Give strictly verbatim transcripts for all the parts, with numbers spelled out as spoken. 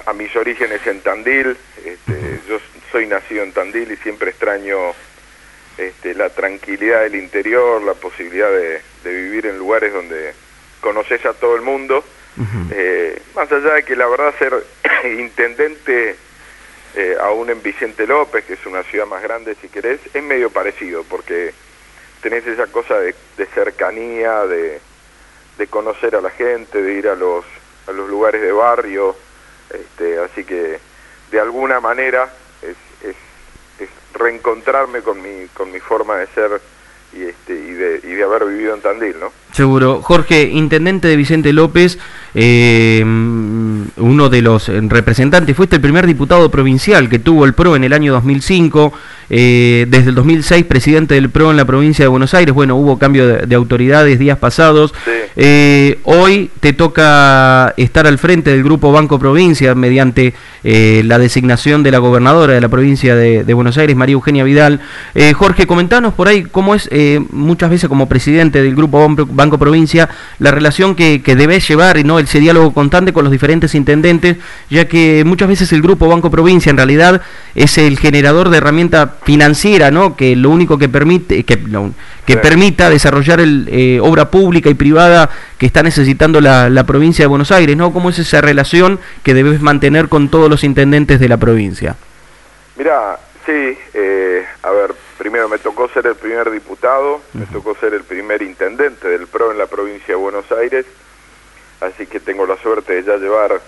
a mis orígenes en Tandil. Este, yo soy nacido en Tandil y siempre extraño este, la tranquilidad del interior, la posibilidad de, de vivir en lugares donde conoces a todo el mundo. Uh-huh. eh, más allá de que la verdad ser intendente eh, aún en Vicente López, que es una ciudad más grande si querés, es medio parecido, porque tenés esa cosa de, de cercanía, de, de conocer a la gente, de ir a los, a los lugares de barrio, este, así que de alguna manera es, es, es reencontrarme con mi, con mi forma de ser y, este, y, de, y de haber vivido en Tandil, ¿no? Seguro. Jorge, intendente de Vicente López, eh, uno de los representantes, fuiste el primer diputado provincial que tuvo el P R O en el año dos mil cinco, eh, desde el dos mil seis presidente del P R O en la provincia de Buenos Aires. Bueno, hubo cambio de, de autoridades días pasados. Sí. Eh, hoy te toca estar al frente del Grupo Banco Provincia mediante eh, la designación de la gobernadora de la provincia de, de Buenos Aires, María Eugenia Vidal. Eh, Jorge, comentanos por ahí cómo es eh, muchas veces como presidente del Grupo Banco Provincia la relación que, que debes llevar, ¿no? Ese diálogo constante con los diferentes intendentes, ya que muchas veces el Grupo Banco Provincia en realidad es el generador de herramienta financiera, ¿no? Que lo único que permite que, no, que sí. permita desarrollar el, eh, obra pública y privada que está necesitando la, la provincia de Buenos Aires, ¿no? ¿Cómo es esa relación que debes mantener con todos los intendentes de la provincia? Mira, sí, eh, a ver, primero me tocó ser el primer diputado, uh-huh. me tocó ser el primer intendente del P R O en la provincia de Buenos Aires, así que tengo la suerte de ya llevar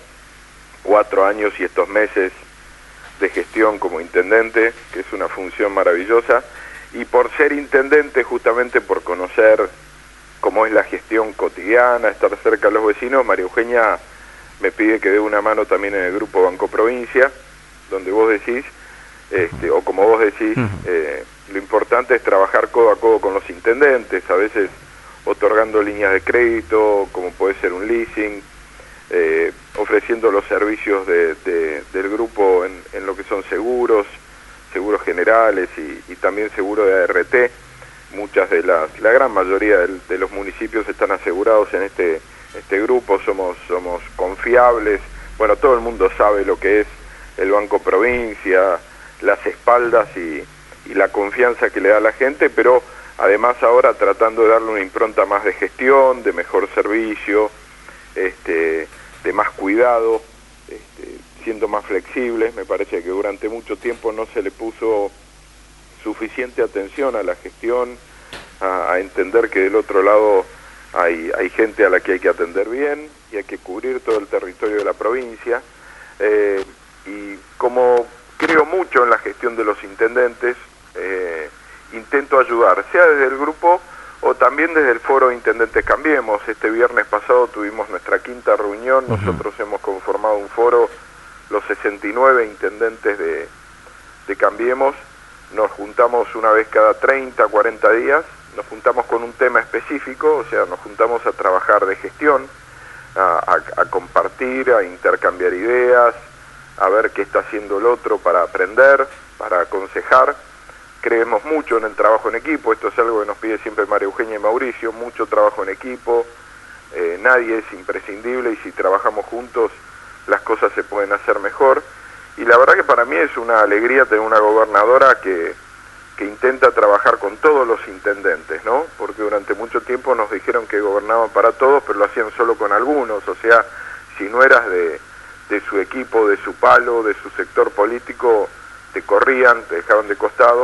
cuatro años y estos meses de gestión como intendente, que es una función maravillosa, y por ser intendente, justamente por conocer cómo es la gestión cotidiana, estar cerca de los vecinos, María Eugenia me pide que dé una mano también en el Grupo Banco Provincia, donde vos decís, este, o como vos decís, eh, lo importante es trabajar codo a codo con los intendentes, a veces otorgando líneas de crédito, como puede ser un leasing, eh, ofreciendo los servicios de, de, del grupo en, en lo que son seguros, seguros generales y, y también seguro de A R T. Muchas de las, la gran mayoría del, de los municipios están asegurados en este, este grupo, somos, somos confiables, bueno, todo el mundo sabe lo que es el Banco Provincia, las espaldas y, y la confianza que le da a la gente, pero además ahora tratando de darle una impronta más de gestión, de mejor servicio, este, de más cuidado, este, siendo más flexibles. Me parece que durante mucho tiempo no se le puso suficiente atención a la gestión, a, a entender que del otro lado hay, hay gente a la que hay que atender bien y hay que cubrir todo el territorio de la provincia. Eh, y como creo mucho en la gestión de los intendentes, eh, intento ayudar, sea desde el grupo o también desde el foro Intendentes Cambiemos. Este viernes pasado tuvimos nuestra quinta reunión, uh-huh. nosotros hemos conformado un foro, los sesenta y nueve intendentes de, de Cambiemos, nos juntamos una vez cada treinta, cuarenta días, nos juntamos con un tema específico, o sea, nos juntamos a trabajar de gestión, a, a, a compartir, a intercambiar ideas, a ver qué está haciendo el otro para aprender, para aconsejar. Creemos mucho en el trabajo en equipo, esto es algo que nos pide siempre María Eugenia y Mauricio, mucho trabajo en equipo, eh, nadie es imprescindible y si trabajamos juntos las cosas se pueden hacer mejor. Y la verdad que para mí es una alegría tener una gobernadora que, que intenta trabajar con todos los intendentes, ¿no? Porque durante mucho tiempo nos dijeron que gobernaban para todos, pero lo hacían solo con algunos, o sea, si no eras de, de su equipo, de su palo, de su sector político, te corrían, te dejaban de costado.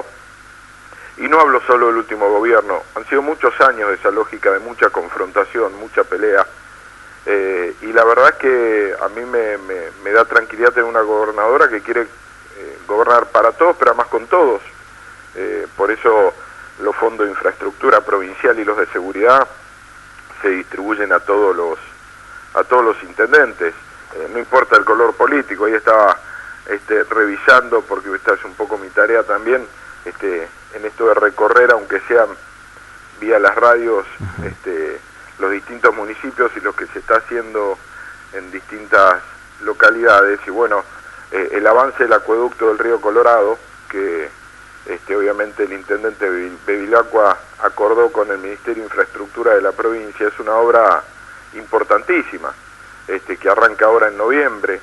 Y no hablo solo del último gobierno, han sido muchos años de esa lógica de mucha confrontación, mucha pelea, eh, y la verdad es que a mí me, me, me da tranquilidad tener una gobernadora que quiere eh, gobernar para todos, pero además con todos. Eh, por eso los fondos de infraestructura provincial y los de seguridad se distribuyen a todos los, a todos los intendentes, eh, no importa el color político. Ahí estaba este, revisando, porque esta es un poco mi tarea también, este, en esto de recorrer, aunque sea vía las radios, este, los distintos municipios y lo que se está haciendo en distintas localidades. Y bueno, eh, el avance del acueducto del río Colorado, que este, obviamente el intendente Bevilacqua acordó con el Ministerio de Infraestructura de la provincia, es una obra importantísima, este, que arranca ahora en noviembre,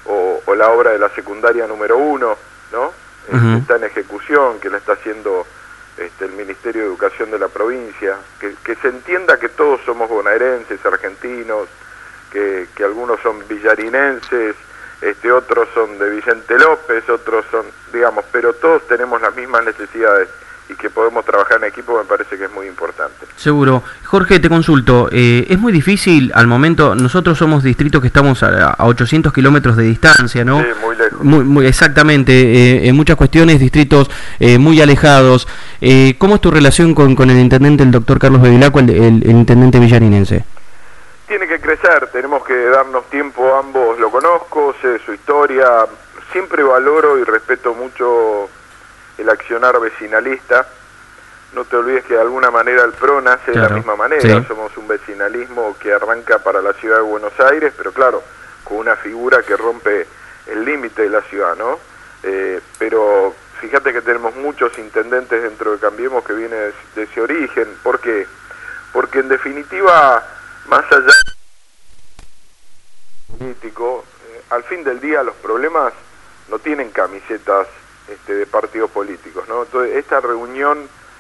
o, o la obra de la secundaria número uno, ¿no? Uh-huh. Este, está en ejecución, que la está haciendo este, el Ministerio de Educación de la provincia, que, que se entienda que todos somos bonaerenses, argentinos, que, que algunos son villarinenses, este, otros son de Vicente López, otros son, digamos, pero todos tenemos las mismas necesidades y que podemos trabajar en equipo me parece que es muy importante. Seguro. Jorge, te consulto, eh, es muy difícil al momento, nosotros somos distritos que estamos a, a ochocientos kilómetros de distancia, ¿no? Sí, muy lejos. Muy, muy, exactamente, eh, en muchas cuestiones distritos eh, muy alejados. Eh, ¿Cómo es tu relación con, con el intendente, el doctor Carlos Bevilacqua, el, el, el intendente villarinense? Tiene que crecer, tenemos que darnos tiempo, ambos lo conozco, sé su historia, siempre valoro y respeto mucho el accionar vecinalista. No te olvides que de alguna manera el P R O nace claro, de la misma manera, sí. Somos un vecinalismo que arranca para la ciudad de Buenos Aires, pero claro, con una figura que rompe el límite de la ciudad, ¿no? Eh, pero fíjate que tenemos muchos intendentes dentro de Cambiemos que vienen de, de ese origen. ¿Por qué? Porque en definitiva, más allá del político, eh, al fin del día los problemas no tienen camisetas Este, de partidos políticos, ¿no? Entonces esta reunión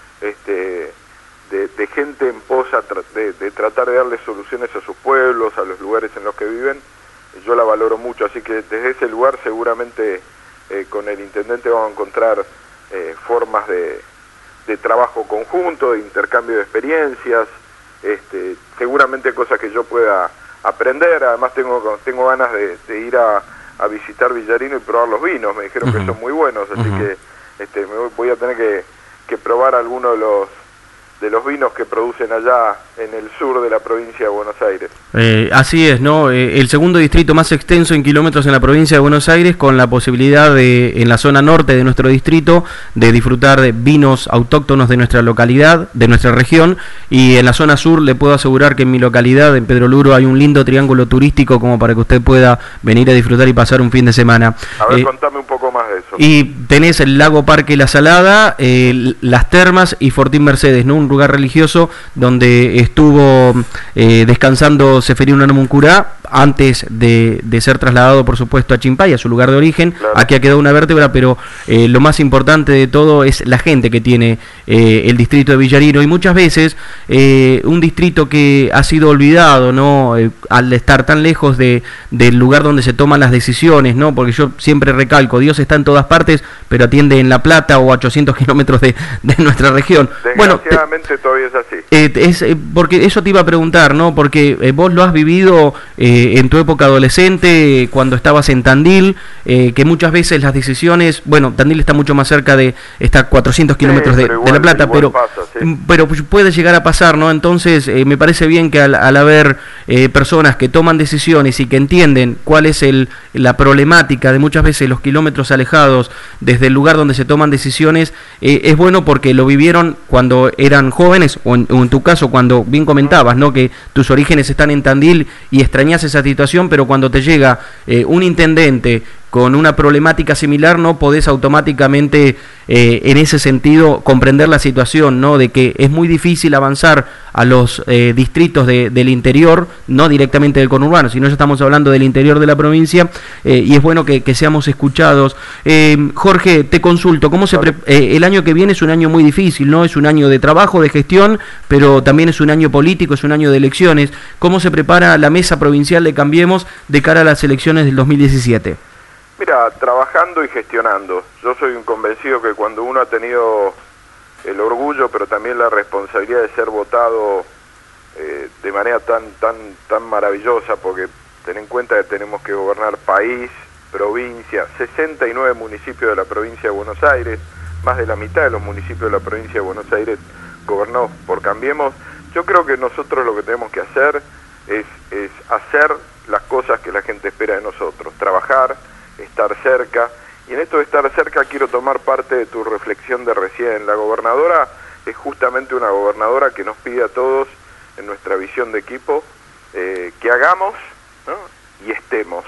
este, de, de gente en pos de, de tratar de darle soluciones a sus pueblos, a los lugares en los que viven, yo la valoro mucho, así que desde ese lugar seguramente eh, con el intendente vamos a encontrar eh, formas de, de trabajo conjunto, de intercambio de experiencias, este, seguramente cosas que yo pueda aprender. Además tengo, tengo ganas de, de ir a a visitar Villarino y probar los vinos, me dijeron uh-huh. que son muy buenos, así uh-huh. que este, me voy a tener que, que probar algunos de los de los vinos que producen allá en el sur de la provincia de Buenos Aires. Eh, así es, ¿no? Eh, el segundo distrito más extenso en kilómetros en la provincia de Buenos Aires, con la posibilidad de, en la zona norte de nuestro distrito, de disfrutar de vinos autóctonos de nuestra localidad, de nuestra región, y en la zona sur le puedo asegurar que en mi localidad, en Pedro Luro, hay un lindo triángulo turístico como para que usted pueda venir a disfrutar y pasar un fin de semana. A ver, eh, contame un poco más de eso. Y tenés el Lago Parque La Salada, eh, las termas y Fortín Mercedes, ¿no? Un lugar religioso donde estuvo eh, descansando Seferino Namuncurá antes de, de ser trasladado, por supuesto, a Chimpay, a su lugar de origen. Claro. Aquí ha quedado una vértebra, pero eh, lo más importante de todo es la gente que tiene eh, el distrito de Villarino, y muchas veces eh, un distrito que ha sido olvidado, ¿no? Eh, al estar tan lejos de, del lugar donde se toman las decisiones, ¿no? Porque yo siempre recalco, Dios está en todas partes, pero atiende en La Plata o a ochocientos kilómetros de, de nuestra región. Desgraciadamente bueno, todavía es así. Eh, es, eh, porque eso te iba a preguntar, ¿no? Porque eh, vos lo has vivido eh, en tu época adolescente, cuando estabas en Tandil, eh, que muchas veces las decisiones, bueno, Tandil está mucho más cerca de, está a cuatrocientos kilómetros sí, de, igual, de La Plata, pero, pasa, sí. pero puede llegar a pasar, ¿no? Entonces, eh, me parece bien que al, al haber eh, personas que toman decisiones y que entienden cuál es el, la problemática de muchas veces los kilómetros alejados desde el lugar donde se toman decisiones, eh, es bueno porque lo vivieron cuando eran jóvenes, o en, o en tu caso, cuando bien comentabas, ¿no? Que tus orígenes están en Tandil y extrañas esa situación, pero cuando te llega eh, un intendente con una problemática similar, no podés automáticamente eh, en ese sentido comprender la situación, ¿no? De que es muy difícil avanzar a los eh, distritos de, del interior, no directamente del conurbano, sino ya estamos hablando del interior de la provincia, eh, y es bueno que, que seamos escuchados. Eh, Jorge, te consulto, ¿cómo se pre eh, el año que viene es un año muy difícil, ¿no? Es un año de trabajo, de gestión, pero también es un año político, es un año de elecciones. ¿Cómo se prepara la mesa provincial de Cambiemos de cara a las elecciones del dos mil diecisiete? Mira, trabajando y gestionando. Yo soy un convencido que cuando uno ha tenido el orgullo, pero también la responsabilidad de ser votado eh, de manera tan tan tan maravillosa, porque ten en cuenta que tenemos que gobernar país, provincia, sesenta y nueve municipios de la provincia de Buenos Aires, más de la mitad de los municipios de la provincia de Buenos Aires gobernados por Cambiemos. Yo creo que nosotros lo que tenemos que hacer es, es hacer las cosas que la gente espera de nosotros, trabajar, estar cerca, y en esto de estar cerca quiero tomar parte de tu reflexión de recién. La gobernadora es justamente una gobernadora que nos pide a todos, en nuestra visión de equipo, eh, que hagamos, ¿no? Y estemos,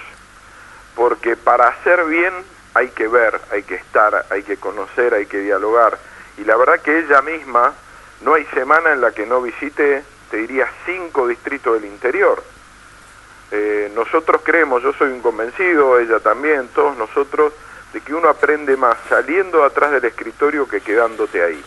porque para hacer bien hay que ver, hay que estar, hay que conocer, hay que dialogar, y la verdad que ella misma, no hay semana en la que no visite, te diría, cinco distritos del interior. Eh, nosotros creemos, yo soy un convencido, ella también, todos nosotros, de que uno aprende más saliendo atrás del escritorio que quedándote ahí.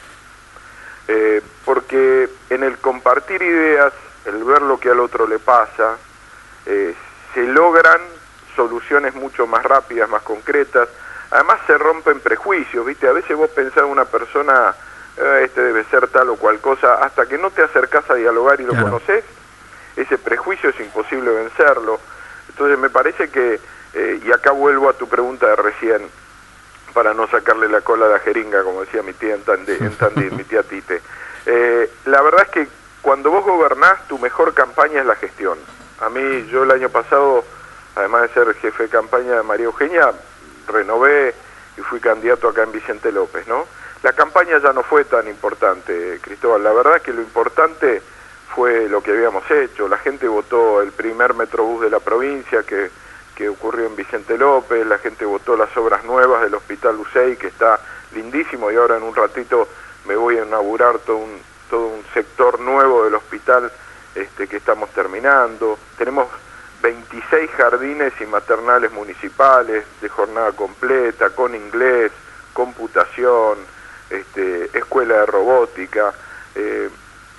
Eh, porque en el compartir ideas, el ver lo que al otro le pasa, eh, se logran soluciones mucho más rápidas, más concretas. Además se rompen prejuicios, ¿viste? A veces vos pensás en una persona, eh, este debe ser tal o cual cosa, hasta que no te acercás a dialogar y lo claro. conocés, ese prejuicio es imposible vencerlo. Entonces me parece que, eh, y acá vuelvo a tu pregunta de recién, para no sacarle la cola a la jeringa, como decía mi tía en Tandil, en Tandil mi tía Tite. Eh, la verdad es que cuando vos gobernás, tu mejor campaña es la gestión. A mí, yo el año pasado, además de ser jefe de campaña de María Eugenia, renové y fui candidato acá en Vicente López, ¿no? La campaña ya no fue tan importante, Cristóbal. La verdad es que lo importante fue lo que habíamos hecho. La gente votó el primer Metrobús de la provincia que, que ocurrió en Vicente López, la gente votó las obras nuevas del Hospital Lucey, que está lindísimo, y ahora en un ratito me voy a inaugurar todo un, todo un sector nuevo del hospital este, que estamos terminando. Tenemos veintiséis jardines y maternales municipales de jornada completa, con inglés, computación, este, escuela de robótica, eh,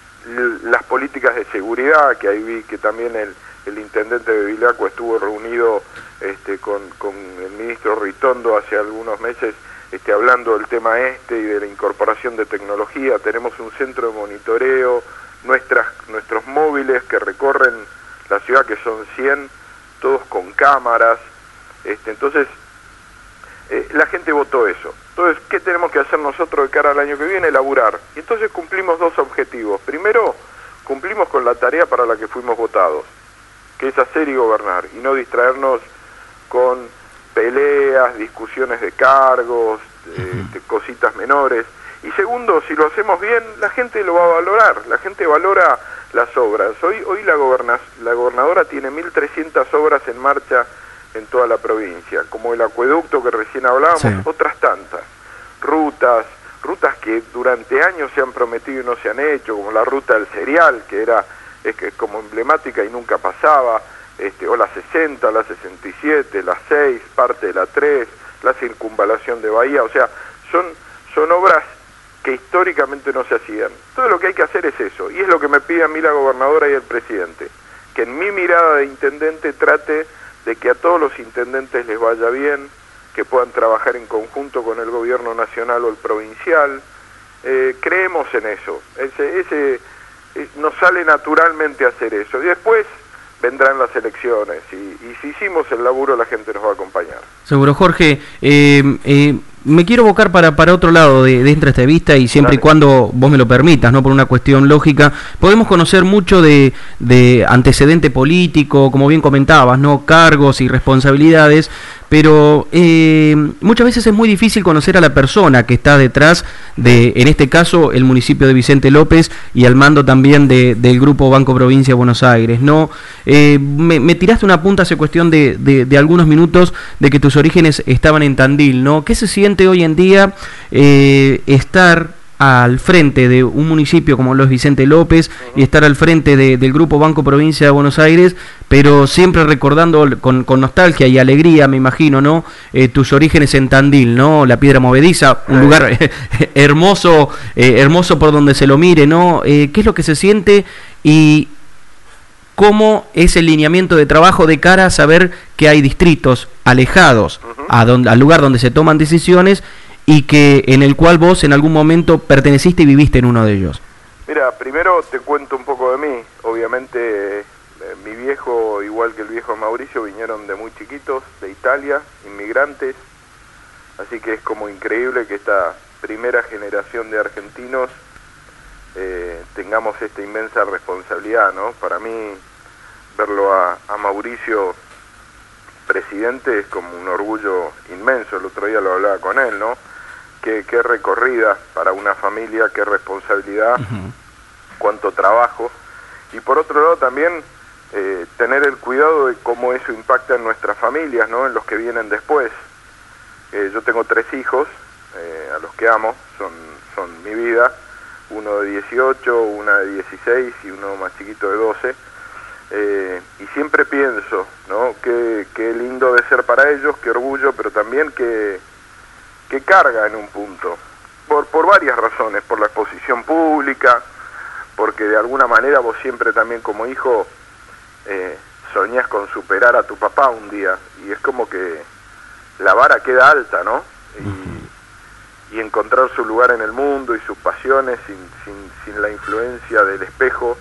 las políticas de seguridad, que ahí vi que también el, el intendente de Bevilacqua estuvo reunido este, con, con el ministro Ritondo hace algunos meses, este, hablando del tema este y de la incorporación de tecnología. Tenemos un centro de monitoreo, nuestras, nuestros móviles que recorren la ciudad, que son cien, todos con cámaras. Este, entonces, eh, la gente votó eso. Entonces, ¿qué tenemos que hacer nosotros de cara al año que viene? Laburar. Y entonces cumplimos dos objetivos. Primero, cumplimos con la tarea para la que fuimos votados, que es hacer y gobernar, y no distraernos con peleas, discusiones de cargos, eh, de cositas menores. Y segundo, si lo hacemos bien, la gente lo va a valorar. La gente valora las obras. Hoy, hoy la, goberna, la gobernadora tiene mil trescientas obras en marcha en toda la provincia, como el acueducto que recién hablábamos, sí. Otras tantas, rutas, rutas que durante años se han prometido y no se han hecho, como la ruta del cereal, que era es que como emblemática y nunca pasaba, este, o la sesenta, la sesenta y siete, la seis, parte de la tres, la circunvalación de Bahía. O sea, son, son obras que históricamente no se hacían. Todo lo que hay que hacer es eso, y es lo que me pide a mí la gobernadora y el presidente, que en mi mirada de intendente trate de que a todos los intendentes les vaya bien, que puedan trabajar en conjunto con el gobierno nacional o el provincial. Eh, creemos en eso, ese, ese eh, nos sale naturalmente hacer eso, y después vendrán las elecciones, y, y si hicimos el laburo, la gente nos va a acompañar. Seguro, Jorge. Eh, eh, me quiero abocar para, para otro lado de, de esta entrevista, y siempre Dale. y cuando vos me lo permitas, no por una cuestión lógica. Podemos conocer mucho de, de antecedente político, como bien comentabas, no, cargos y responsabilidades, pero eh, muchas veces es muy difícil conocer a la persona que está detrás de, en este caso, el municipio de Vicente López, y al mando también de, del Grupo Banco Provincia de Buenos Aires, ¿no? Eh, me, me tiraste una punta hace cuestión de, de, de algunos minutos de que tus orígenes estaban en Tandil, ¿no? ¿Qué se siente hoy en día eh, estar al frente de un municipio como lo es Vicente López y estar al frente de, del Grupo Banco Provincia de Buenos Aires, pero siempre recordando con, con nostalgia y alegría, me imagino, ¿no? Eh, tus orígenes en Tandil, ¿no? La Piedra Movediza, un lugar hermoso, eh, hermoso por donde se lo mire, ¿no? Eh, ¿qué es lo que se siente y cómo es el lineamiento de trabajo de cara a saber que hay distritos alejados uh-huh. a donde, al lugar donde se toman decisiones, y que en el cual vos en algún momento perteneciste y viviste en uno de ellos? Mira, primero te cuento un poco de mí. Obviamente eh, mi viejo, igual que el viejo Mauricio, vinieron de muy chiquitos, de Italia, inmigrantes, así que es como increíble que esta primera generación de argentinos eh, tengamos esta inmensa responsabilidad, ¿no? Para mí, verlo a, a Mauricio presidente es como un orgullo inmenso. El otro día lo hablaba con él, ¿no? Qué, qué recorrida para una familia, qué responsabilidad, uh-huh. cuánto trabajo. Y por otro lado también eh, tener el cuidado de cómo eso impacta en nuestras familias, ¿no? En los que vienen después. Eh, yo tengo tres hijos, eh, a los que amo, son, son mi vida, uno de dieciocho, una de dieciséis y uno más chiquito de doce. eh, y siempre pienso, ¿no? Qué, qué lindo de ser para ellos, qué orgullo, pero también qué, qué carga en un punto, por, por varias razones, por la exposición pública, porque de alguna manera vos siempre también como hijo eh, soñás con superar a tu papá un día, y es como que la vara queda alta, ¿no? Y, y encontrar su lugar en el mundo y sus pasiones sin, sin, sin la influencia del espejo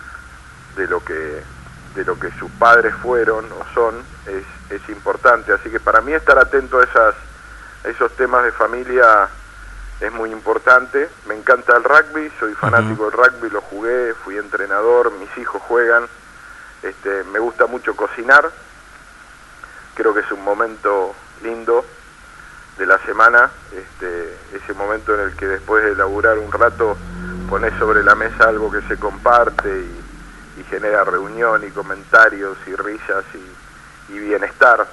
de lo que de lo que sus padres fueron o son, es, es importante. Así que para mí estar atento a, esas, a esos temas de familia es muy importante. Me encanta el rugby, soy fanático uh-huh. del rugby, lo jugué, fui entrenador, mis hijos juegan, este, me gusta mucho cocinar, creo que es un momento lindo de la semana, este, ese momento en el que después de laburar un rato pones sobre la mesa algo que se comparte y y genera reunión y comentarios y risas y, y bienestar.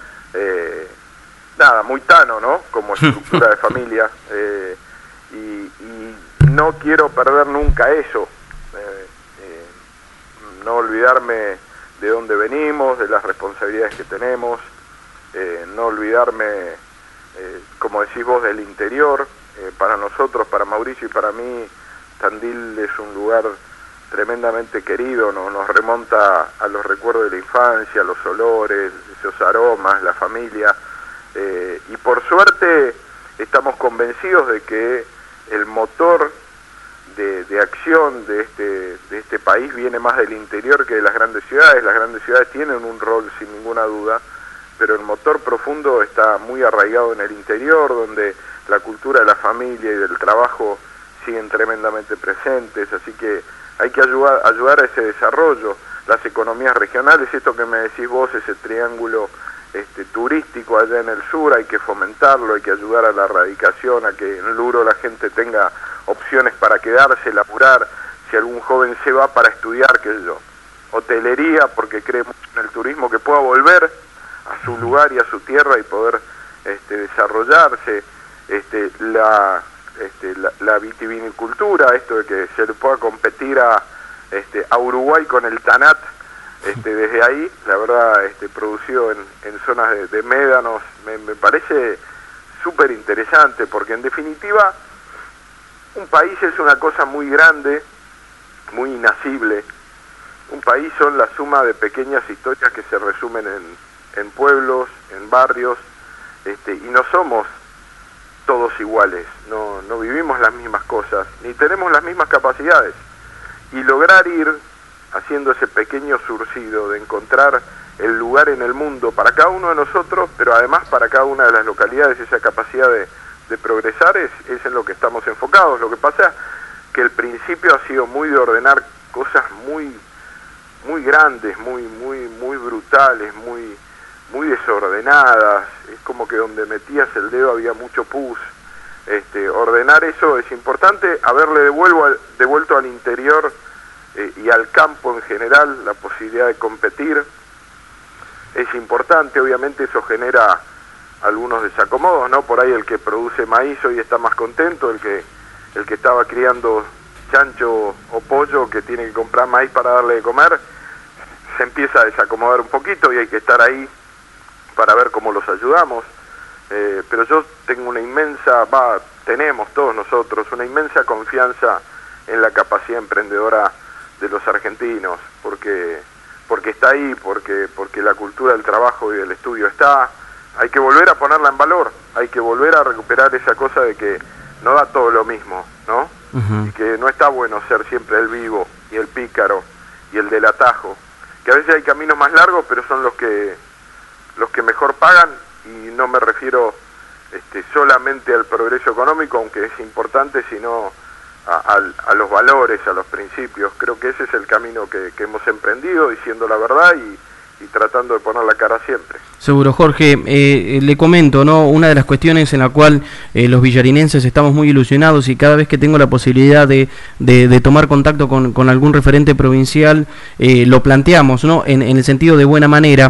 Eh, nada, muy tano, ¿no? Como estructura de familia. Eh, y, y no quiero perder nunca eso. Eh, eh, no olvidarme de dónde venimos, de las responsabilidades que tenemos, eh, no olvidarme, eh, como decís vos, del interior. Eh, para nosotros, para Mauricio y para mí, Tandil es un lugar tremendamente querido, ¿no? Nos remonta a los recuerdos de la infancia, los olores, esos aromas, la familia, eh, y por suerte estamos convencidos de que el motor de, de acción de este, de este país viene más del interior que de las grandes ciudades. Las grandes ciudades tienen un rol sin ninguna duda, pero el motor profundo está muy arraigado en el interior, donde la cultura de la familia y del trabajo siguen tremendamente presentes, así que hay que ayudar, ayudar a ese desarrollo, las economías regionales, esto que me decís vos, ese triángulo este, turístico allá en el sur, hay que fomentarlo, hay que ayudar a la erradicación, a que en Luro la gente tenga opciones para quedarse, laburar, si algún joven se va para estudiar, qué sé yo, hotelería, porque cree mucho en el turismo, que pueda volver a su lugar y a su tierra y poder este, desarrollarse, este, la... Este, la, la vitivinicultura, esto de que se le pueda competir a, este, a Uruguay con el Tanat, este, desde ahí, la verdad, este, producido en, en zonas de, de médanos, me, me parece súper interesante, porque en definitiva un país es una cosa muy grande, muy inacible. Un país son la suma de pequeñas historias que se resumen en, en pueblos, en barrios, este, y no somos todos iguales, no, no vivimos las mismas cosas, ni tenemos las mismas capacidades, y lograr ir haciendo ese pequeño surcido de encontrar el lugar en el mundo para cada uno de nosotros, pero además para cada una de las localidades, esa capacidad de, de progresar es, es en lo que estamos enfocados. Lo que pasa es que el principio ha sido muy de ordenar cosas muy, muy grandes, muy, muy, muy brutales, muy muy desordenadas, es como que donde metías el dedo había mucho pus. Este, ordenar eso es importante, haberle devuelvo al, devuelto al interior eh, y al campo en general la posibilidad de competir es importante. Obviamente eso genera algunos desacomodos, ¿no? Por ahí el que produce maíz hoy está más contento, el que el que estaba criando chancho o pollo, que tiene que comprar maíz para darle de comer, se empieza a desacomodar un poquito y hay que estar ahí para ver cómo los ayudamos, eh, pero yo tengo una inmensa, va, tenemos todos nosotros, una inmensa confianza en la capacidad emprendedora de los argentinos, porque porque está ahí, porque porque la cultura del trabajo y del estudio está, hay que volver a ponerla en valor, hay que volver a recuperar esa cosa de que no da todo lo mismo, ¿no? Uh-huh. Y que no está bueno ser siempre el vivo y el pícaro y el del atajo, que a veces hay caminos más largos, pero son los que los que mejor pagan, y no me refiero este, solamente al progreso económico, aunque es importante, sino a, a, a los valores, a los principios. Creo que ese es el camino que, que hemos emprendido, diciendo la verdad y, y tratando de poner la cara siempre. Seguro, Jorge. Eh, le comento, ¿no? Una de las cuestiones en la cual eh, los villarinenses estamos muy ilusionados, y cada vez que tengo la posibilidad de, de, de tomar contacto con, con algún referente provincial, eh, lo planteamos, ¿no? En, en el sentido de buena manera,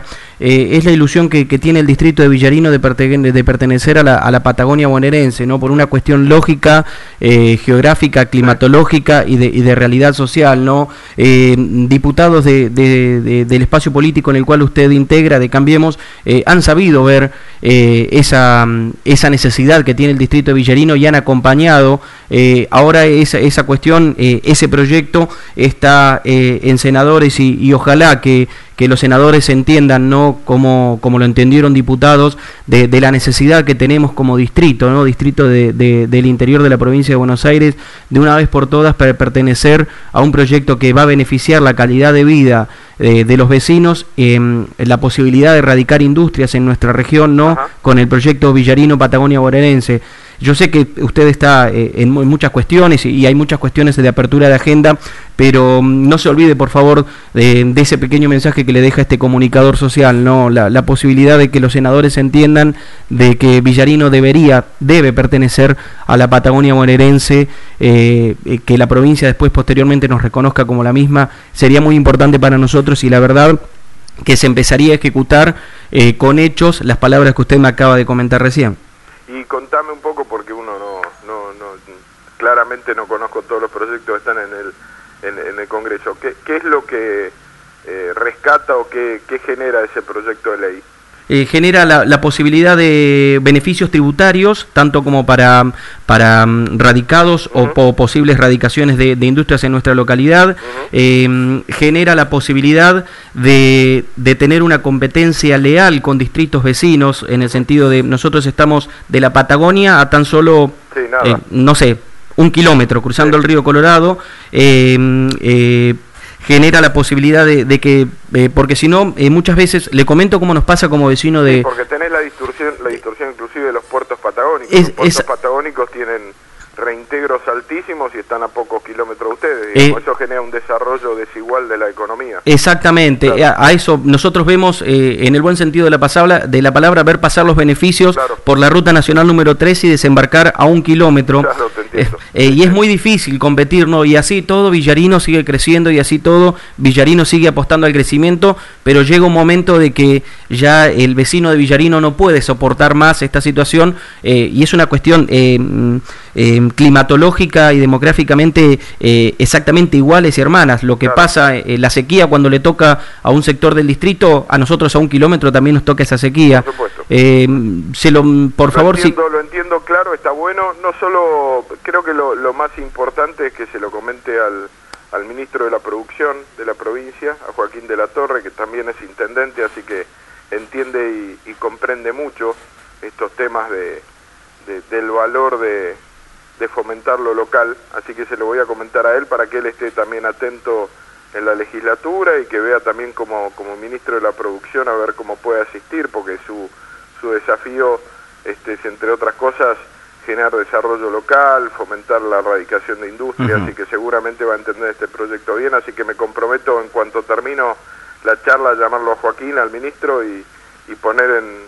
eh, es la ilusión que, que tiene el distrito de Villarino de, perten de pertenecer a la, a la Patagonia bonaerense, ¿no? Por una cuestión lógica, eh, geográfica, climatológica y de, y de realidad social, ¿no? Eh, diputados de, de, de, del espacio político en el cual usted integra, de Cambiemos, eh, han sabido ver eh, esa, esa necesidad que tiene el distrito de Villarino y han acompañado. Eh, ahora esa, esa cuestión, eh, ese proyecto está eh, en senadores y, y ojalá que, que los senadores entiendan, ¿no? Como, como lo entendieron diputados, de, de la necesidad que tenemos como distrito, ¿no? Distrito de, de, del interior de la provincia de Buenos Aires, de una vez por todas para pertenecer a un proyecto que va a beneficiar la calidad de vida eh, de los vecinos, eh, la posibilidad de erradicar industrias en nuestra región, ¿no? Ajá. Con el proyecto Villarino Patagonia Bonaerense. Yo sé que usted está eh, en muchas cuestiones y, y hay muchas cuestiones de apertura de agenda, pero um, no se olvide, por favor, de, de ese pequeño mensaje que le deja este comunicador social, ¿no? La, la posibilidad de que los senadores entiendan de que Villarino debería, debe pertenecer a la Patagonia bonaerense, eh, que la provincia después posteriormente nos reconozca como la misma, sería muy importante para nosotros y la verdad que se empezaría a ejecutar eh, con hechos las palabras que usted me acaba de comentar recién. Y contame un poco, porque uno no, no, no claramente no conozco todos los proyectos que están en el, en, en el Congreso. ¿Qué, qué es lo que eh, rescata o qué, qué genera ese proyecto de ley? Eh, genera la, la posibilidad de beneficios tributarios, tanto como para, para um, radicados uh-huh. o po posibles radicaciones de, de industrias en nuestra localidad. Uh-huh. eh, genera la posibilidad de, de tener una competencia leal con distritos vecinos, en el sentido de nosotros estamos de la Patagonia a tan solo, sí, eh, no sé, un kilómetro cruzando sí. el río Colorado. Eh, eh, genera la posibilidad de, de que, eh, porque si no, eh, muchas veces, le comento cómo nos pasa como vecino de... Sí, porque tenés la distorsión, la distorsión inclusive de los puertos patagónicos. Es, los puertos es, patagónicos tienen reintegros altísimos y están a pocos kilómetros de ustedes. Eh, eso genera un desarrollo desigual de la economía. Exactamente, claro. a, a eso nosotros vemos, eh, en el buen sentido de la, pasabla, de la palabra, ver pasar los beneficios claro. por la ruta nacional número tres y desembarcar a un kilómetro. Claro, te entiendo. Eh, eh, y es muy difícil competir, ¿no? Y así todo, Villarino sigue creciendo y así todo, Villarino sigue apostando al crecimiento, pero llega un momento de que ya el vecino de Villarino no puede soportar más esta situación eh, y es una cuestión... Eh, eh, climatológica y demográficamente eh, exactamente iguales y hermanas. Lo que claro. pasa, eh, la sequía cuando le toca a un sector del distrito, a nosotros a un kilómetro también nos toca esa sequía. Por supuesto. Eh, se lo, por lo favor, entiendo, si... Lo entiendo, claro, está bueno. No solo, creo que lo, lo más importante es que se lo comente al, al ministro de la Producción de la provincia, a Joaquín de la Torre, que también es intendente, así que entiende y, y comprende mucho estos temas de, de del valor de de fomentar lo local, así que se lo voy a comentar a él para que él esté también atento en la legislatura y que vea también como, como ministro de la producción a ver cómo puede asistir, porque su, su desafío este, es, entre otras cosas, generar desarrollo local, fomentar la erradicación de industria, uh-huh. así que seguramente va a entender este proyecto bien, así que me comprometo en cuanto termino la charla a llamarlo a Joaquín, al ministro, y, y poner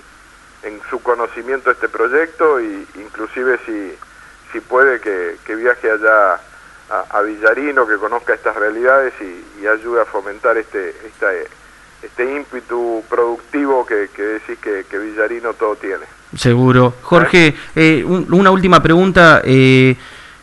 en, en su conocimiento este proyecto, y inclusive si si puede que, que viaje allá a, a Villarino, que conozca estas realidades y, y ayude a fomentar este este, este ímpetu productivo que, que decís que, que Villarino todo tiene. Seguro. Jorge, eh, un, una última pregunta. Eh,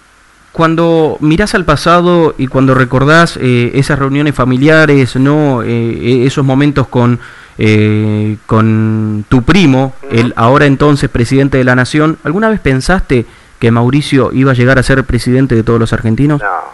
cuando mirás al pasado y cuando recordás eh, esas reuniones familiares, no, eh, esos momentos con eh, con tu primo, uh-huh. el ahora entonces presidente de la Nación, ¿alguna vez pensaste que Mauricio iba a llegar a ser presidente de todos los argentinos? No,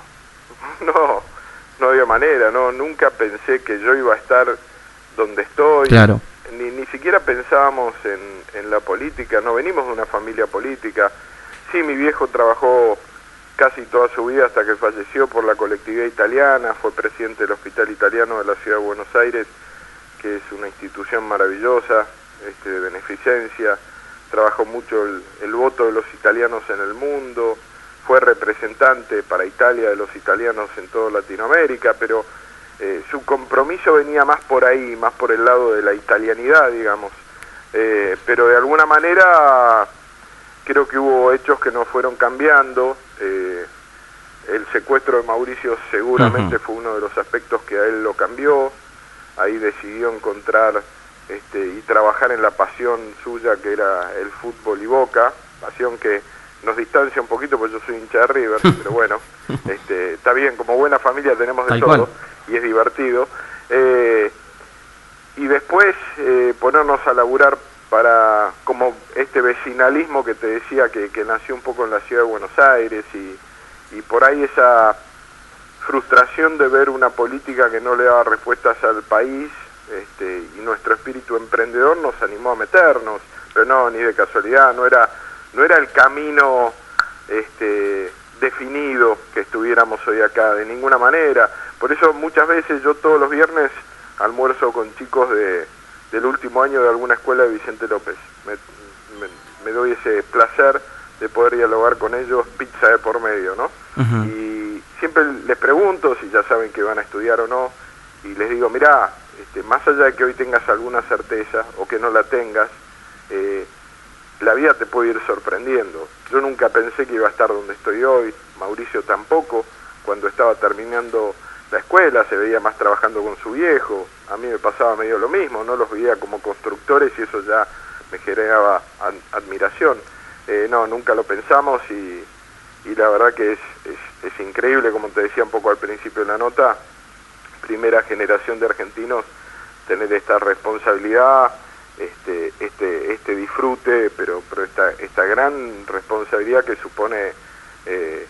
no, no había manera, no, nunca pensé que yo iba a estar donde estoy. Claro. Ni, ni siquiera pensábamos en, en la política, no venimos de una familia política. Sí, mi viejo trabajó casi toda su vida hasta que falleció por la colectividad italiana, fue presidente del Hospital Italiano de la Ciudad de Buenos Aires, que es una institución maravillosa, este, de beneficencia. Trabajó mucho el, el voto de los italianos en el mundo, fue representante para Italia de los italianos en toda Latinoamérica, pero eh, su compromiso venía más por ahí, más por el lado de la italianidad, digamos. Eh, pero de alguna manera creo que hubo hechos que no fueron cambiando. Eh, el secuestro de Mauricio seguramente uh-huh. fue uno de los aspectos que a él lo cambió. Ahí decidió encontrar este, y trabajar en la pasión suya que era el fútbol y Boca, pasión que nos distancia un poquito porque yo soy hincha de River, pero bueno, este, está bien, como buena familia tenemos de Tal todo cual. y es divertido. Eh, y después eh, ponernos a laburar para como este vecinalismo que te decía que, que nació un poco en la ciudad de Buenos Aires y, y por ahí esa frustración de ver una política que no le daba respuestas al país, este, y nuestro espíritu emprendedor nos animó a meternos, pero no, ni de casualidad, no era, no era el camino este, definido que estuviéramos hoy acá, de ninguna manera. Por eso muchas veces yo todos los viernes almuerzo con chicos de, del último año de alguna escuela de Vicente López. Me, me, me doy ese placer de poder dialogar con ellos, pizza de por medio, ¿no? Uh-huh. Y siempre les pregunto si ya saben que van a estudiar o no, y les digo, mirá, este, más allá de que hoy tengas alguna certeza o que no la tengas, eh, la vida te puede ir sorprendiendo. Yo nunca pensé que iba a estar donde estoy hoy, Mauricio tampoco, cuando estaba terminando la escuela se veía más trabajando con su viejo, a mí me pasaba medio lo mismo, no los veía como constructores y eso ya me generaba ad- admiración. Eh, no, nunca lo pensamos y, y la verdad que es, es, es increíble, como te decía un poco al principio de la nota, primera generación de argentinos tener esta responsabilidad, este, este, este disfrute, pero, pero esta, esta gran responsabilidad que supone eh,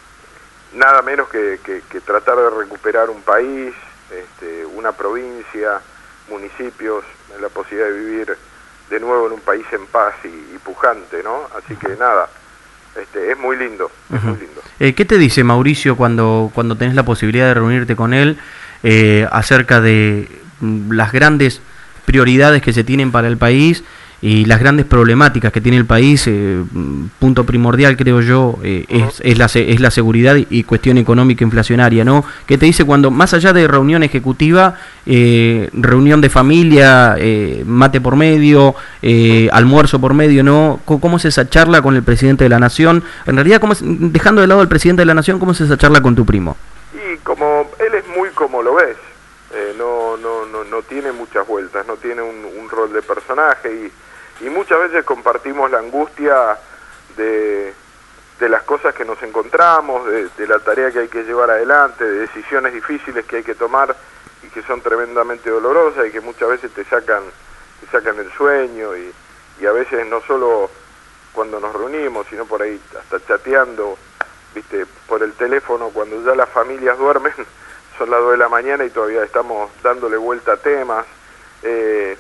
nada menos que, que, que tratar de recuperar un país, este, una provincia, municipios, la posibilidad de vivir de nuevo en un país en paz y, y pujante, ¿no? Así que nada, este, es muy lindo, es uh-huh. muy lindo. Eh, ¿Qué te dice Mauricio cuando, cuando tenés la posibilidad de reunirte con él eh, acerca de las grandes prioridades que se tienen para el país y las grandes problemáticas que tiene el país? Eh, punto primordial, creo yo, eh, uh-huh. es, es, la, es la seguridad y cuestión económica inflacionaria, ¿no? ¿Qué te dice cuando, más allá de reunión ejecutiva, eh, reunión de familia, eh, mate por medio, eh, uh-huh. almuerzo por medio, ¿no? ¿Cómo es esa charla con el presidente de la Nación? En realidad, ¿cómo es, dejando de lado al presidente de la Nación, ¿cómo es esa charla con tu primo? Y como él es muy como lo ves, eh, no, no, no, no tiene muchas vueltas, no tiene un, un rol de personaje y Y muchas veces compartimos la angustia de, de las cosas que nos encontramos, de, de la tarea que hay que llevar adelante, de decisiones difíciles que hay que tomar y que son tremendamente dolorosas y que muchas veces te sacan, te sacan el sueño y, y a veces no solo cuando nos reunimos, sino por ahí hasta chateando, viste, por el teléfono, cuando ya las familias duermen, son las dos de la mañana y todavía estamos dándole vuelta a temas. Eh,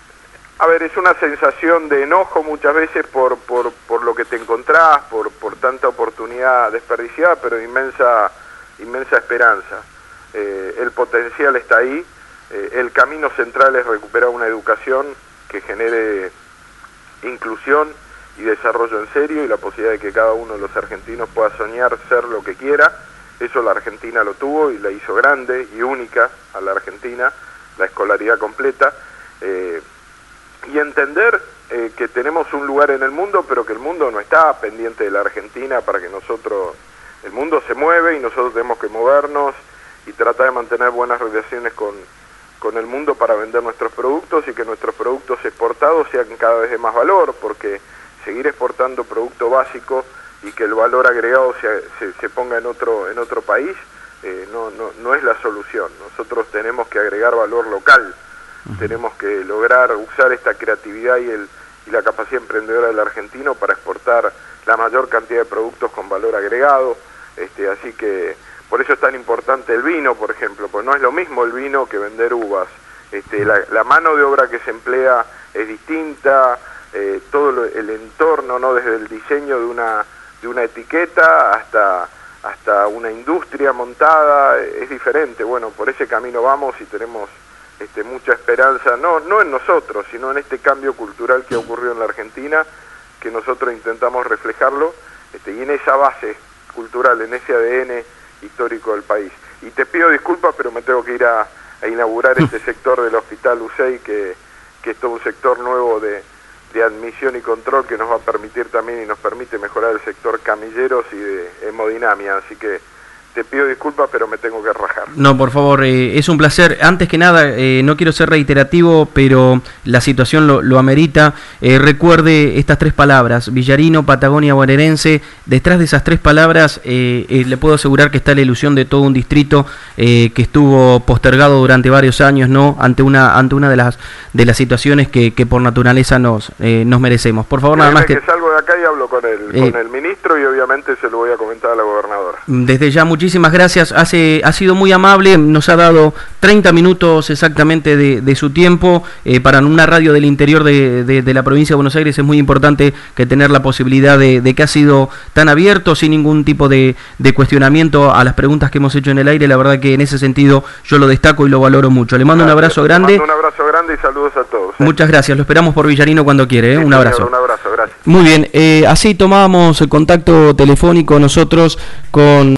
A ver, es una sensación de enojo muchas veces por, por, por lo que te encontrás, por, por tanta oportunidad desperdiciada, pero inmensa, inmensa esperanza. Eh, el potencial está ahí, eh, el camino central es recuperar una educación que genere inclusión y desarrollo en serio y la posibilidad de que cada uno de los argentinos pueda soñar ser lo que quiera. Eso la Argentina lo tuvo y la hizo grande y única a la Argentina, la escolaridad completa. Eh, y entender eh, que tenemos un lugar en el mundo, pero que el mundo no está pendiente de la Argentina para que nosotros, el mundo se mueve y nosotros tenemos que movernos y tratar de mantener buenas relaciones con, con el mundo para vender nuestros productos y que nuestros productos exportados sean cada vez de más valor, porque seguir exportando producto básico y que el valor agregado se, se, se ponga en otro, en otro país eh, no, no, no es la solución. Nosotros tenemos que agregar valor local. Tenemos que lograr usar esta creatividad y, el, y la capacidad emprendedora del argentino para exportar la mayor cantidad de productos con valor agregado. Este, así que por eso es tan importante el vino, por ejemplo, pues no es lo mismo el vino que vender uvas. Este, la, la mano de obra que se emplea es distinta, eh, todo lo, el entorno, ¿no? Desde el diseño de una, de una etiqueta hasta, hasta una industria montada, es diferente. Bueno, por ese camino vamos y tenemos Este, mucha esperanza, no, no en nosotros, sino en este cambio cultural que ha ocurrido en la Argentina, que nosotros intentamos reflejarlo, este, y en esa base cultural, en ese A D N histórico del país. Y te pido disculpas, pero me tengo que ir a, a inaugurar este sector del Hospital UCEI, que, que es todo un sector nuevo de, de admisión y control que nos va a permitir también y nos permite mejorar el sector camilleros y de hemodinamia, así que te pido disculpas, pero me tengo que rajar. No, por favor, eh, es un placer. Antes que nada, eh, no quiero ser reiterativo, pero la situación lo, lo amerita. Eh, recuerde estas tres palabras, Villarino, Patagonia bonaerense. Detrás de esas tres palabras, eh, eh, le puedo asegurar que está la ilusión de todo un distrito eh, que estuvo postergado durante varios años, ¿no? Ante una ante una de las de las situaciones que, que por naturaleza nos eh, nos merecemos. Por favor, nada más que... que salgo de acá y hablo con el, eh, con el ministro y obviamente se lo voy a comentar a la gobernadora. Desde ya, muchísimas gracias. Hace, ha sido muy amable, nos ha dado treinta minutos exactamente de, de su tiempo. Eh, para una radio del interior de, de, de la provincia de Buenos Aires es muy importante que tener la posibilidad de, de que ha sido tan abierto, sin ningún tipo de, de cuestionamiento a las preguntas que hemos hecho en el aire. La verdad que en ese sentido yo lo destaco y lo valoro mucho. Le mando gracias, un abrazo grande. Le mando un abrazo grande y saludos a todos. ¿eh? Muchas gracias, lo esperamos por Villarino cuando quiere. ¿eh? Sí, un abrazo. Señor, un abrazo, gracias. Muy bien, eh, así tomábamos contacto telefónico nosotros con...